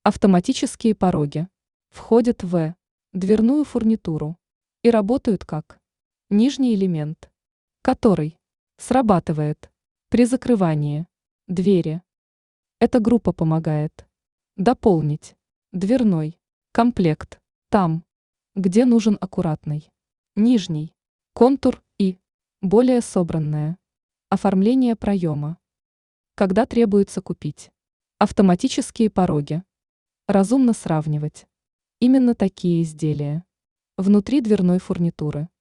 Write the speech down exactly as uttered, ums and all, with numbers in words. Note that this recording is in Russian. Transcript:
Автоматические пороги входят в дверную фурнитуру и работают как нижний элемент, который срабатывает при закрывании двери. Эта группа помогает дополнить дверной комплект там, где нужен аккуратный нижний контур и более собранное оформление проема. Когда требуется купить автоматические пороги, разумно сравнивать именно такие изделия внутри дверной фурнитуры.